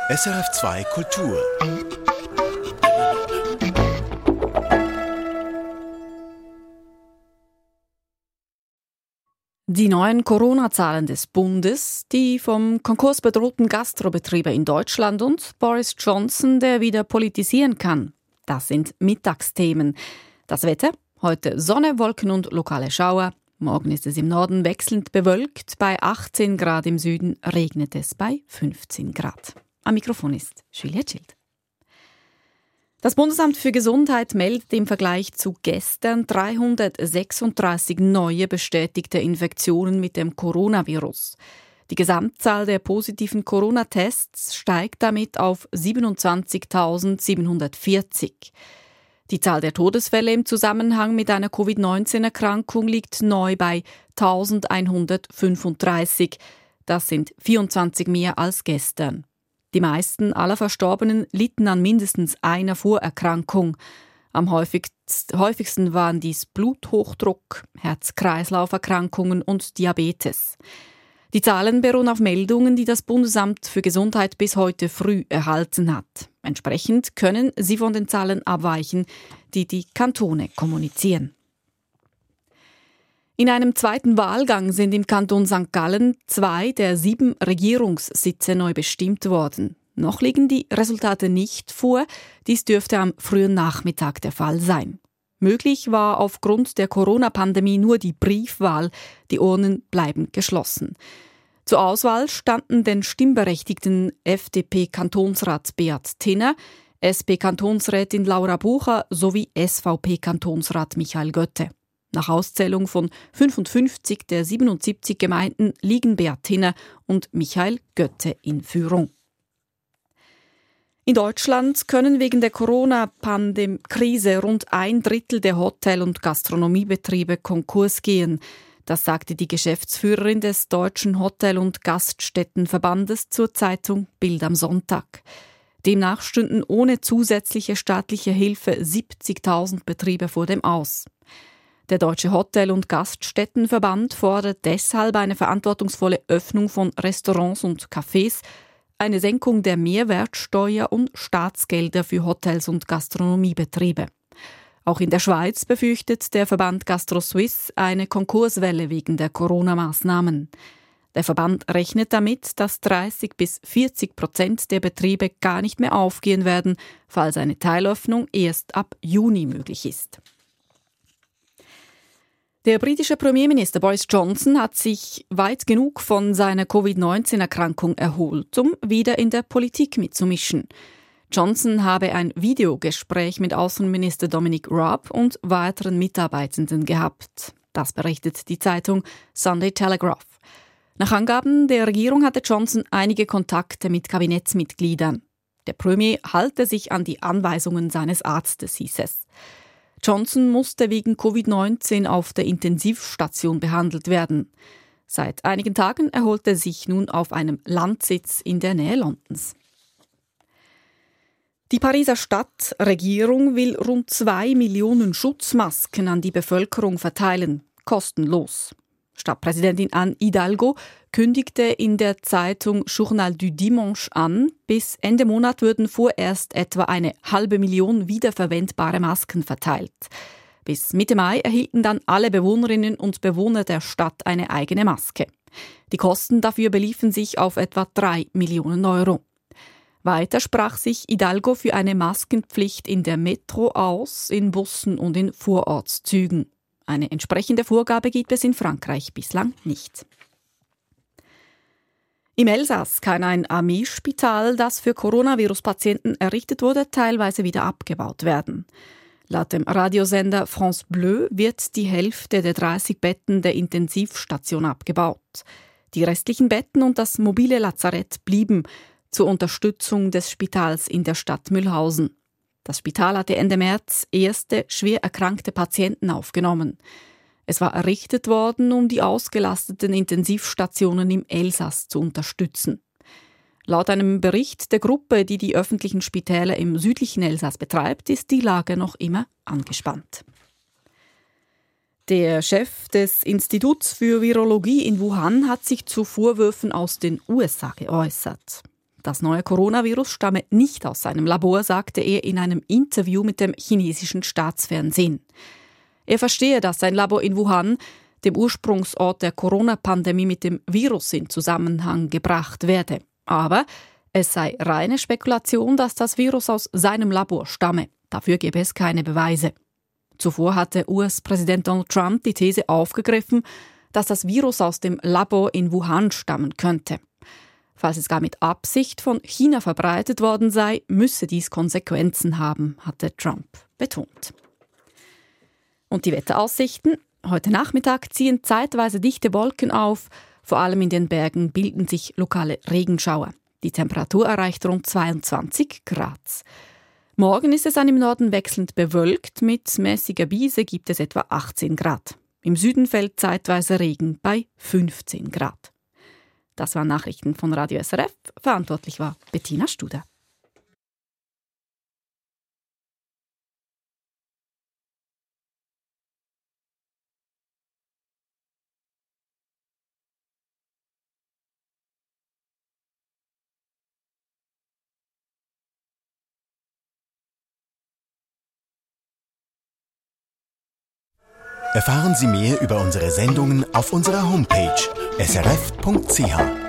SRF2 Kultur. Die neuen Corona-Zahlen des Bundes, die vom Konkurs bedrohten Gastrobetriebe in Deutschland und Boris Johnson, der wieder politisieren kann. Das sind Mittagsthemen. Das Wetter? Heute Sonne, Wolken und lokale Schauer. Morgen ist es im Norden wechselnd bewölkt. Bei 18 Grad im Süden regnet es bei 15 Grad. Am Mikrofon ist Julia Schild. Das Bundesamt für Gesundheit meldet im Vergleich zu gestern 336 neue bestätigte Infektionen mit dem Coronavirus. Die Gesamtzahl der positiven Corona-Tests steigt damit auf 27.740. Die Zahl der Todesfälle im Zusammenhang mit einer Covid-19-Erkrankung liegt neu bei 1.135. Das sind 24 mehr als gestern. Die meisten aller Verstorbenen litten an mindestens einer Vorerkrankung. Am häufigsten waren dies Bluthochdruck, Herz-Kreislauf-Erkrankungen und Diabetes. Die Zahlen beruhen auf Meldungen, die das Bundesamt für Gesundheit bis heute früh erhalten hat. Entsprechend können sie von den Zahlen abweichen, die die Kantone kommunizieren. In einem zweiten Wahlgang sind im Kanton St. Gallen 2 der 7 Regierungssitze neu bestimmt worden. Noch liegen die Resultate nicht vor. Dies dürfte am frühen Nachmittag der Fall sein. Möglich war aufgrund der Corona-Pandemie nur die Briefwahl. Die Urnen bleiben geschlossen. Zur Auswahl standen den stimmberechtigten FDP-Kantonsrat Beat Tinner, SP-Kantonsrätin Laura Bucher sowie SVP-Kantonsrat Michael Götte. Nach Auszählung von 55 der 77 Gemeinden liegen Beat Tinner und Michael Götte in Führung. In Deutschland können wegen der Corona-Krise rund 1/3 der Hotel- und Gastronomiebetriebe Konkurs gehen. Das sagte die Geschäftsführerin des Deutschen Hotel- und Gaststättenverbandes zur Zeitung Bild am Sonntag. Demnach stünden ohne zusätzliche staatliche Hilfe 70.000 Betriebe vor dem Aus. Der Deutsche Hotel- und Gaststättenverband fordert deshalb eine verantwortungsvolle Öffnung von Restaurants und Cafés, eine Senkung der Mehrwertsteuer und Staatsgelder für Hotels und Gastronomiebetriebe. Auch in der Schweiz befürchtet der Verband GastroSuisse eine Konkurswelle wegen der Corona-Maßnahmen. Der Verband rechnet damit, dass 30-40% der Betriebe gar nicht mehr aufgehen werden, falls eine Teilöffnung erst ab Juni möglich ist. Der britische Premierminister Boris Johnson hat sich weit genug von seiner Covid-19-Erkrankung erholt, um wieder in der Politik mitzumischen. Johnson habe ein Videogespräch mit Außenminister Dominic Raab und weiteren Mitarbeitenden gehabt. Das berichtet die Zeitung Sunday Telegraph. Nach Angaben der Regierung hatte Johnson einige Kontakte mit Kabinettsmitgliedern. Der Premier halte sich an die Anweisungen seines Arztes, hieß es. Johnson musste wegen Covid-19 auf der Intensivstation behandelt werden. Seit einigen Tagen erholt er sich nun auf einem Landsitz in der Nähe Londons. Die Pariser Stadtregierung will rund 2 Millionen Schutzmasken an die Bevölkerung verteilen, kostenlos. Stadtpräsidentin Anne Hidalgo kündigte in der Zeitung Journal du Dimanche an, bis Ende Monat würden vorerst etwa 500.000 wiederverwendbare Masken verteilt. Bis Mitte Mai erhielten dann alle Bewohnerinnen und Bewohner der Stadt eine eigene Maske. Die Kosten dafür beliefen sich auf etwa 3 Millionen Euro. Weiter sprach sich Hidalgo für eine Maskenpflicht in der Metro aus, in Bussen und in Vorortszügen. Eine entsprechende Vorgabe gibt es in Frankreich bislang nicht. Im Elsass kann ein Armeespital, das für Coronavirus-Patienten errichtet wurde, teilweise wieder abgebaut werden. Laut dem Radiosender France Bleu wird die Hälfte der 30 Betten der Intensivstation abgebaut. Die restlichen Betten und das mobile Lazarett blieben zur Unterstützung des Spitals in der Stadt Mühlhausen. Das Spital hatte Ende März erste schwer erkrankte Patienten aufgenommen. Es war errichtet worden, um die ausgelasteten Intensivstationen im Elsass zu unterstützen. Laut einem Bericht der Gruppe, die die öffentlichen Spitäler im südlichen Elsass betreibt, ist die Lage noch immer angespannt. Der Chef des Instituts für Virologie in Wuhan hat sich zu Vorwürfen aus den USA geäußert. Das neue Coronavirus stamme nicht aus seinem Labor, sagte er in einem Interview mit dem chinesischen Staatsfernsehen. Er verstehe, dass sein Labor in Wuhan, dem Ursprungsort der Corona-Pandemie, mit dem Virus in Zusammenhang gebracht werde. Aber es sei reine Spekulation, dass das Virus aus seinem Labor stamme. Dafür gebe es keine Beweise. Zuvor hatte US-Präsident Donald Trump die These aufgegriffen, dass das Virus aus dem Labor in Wuhan stammen könnte. Falls es gar mit Absicht von China verbreitet worden sei, müsse dies Konsequenzen haben, hatte Trump betont. Und die Wetteraussichten? Heute Nachmittag ziehen zeitweise dichte Wolken auf. Vor allem in den Bergen bilden sich lokale Regenschauer. Die Temperatur erreicht rund 22 Grad. Morgen ist es dann im Norden wechselnd bewölkt. Mit mäßiger Brise gibt es etwa 18 Grad. Im Süden fällt zeitweise Regen bei 15 Grad. Das waren Nachrichten von Radio SRF. Verantwortlich war Bettina Studer. Erfahren Sie mehr über unsere Sendungen auf unserer Homepage srf.ch.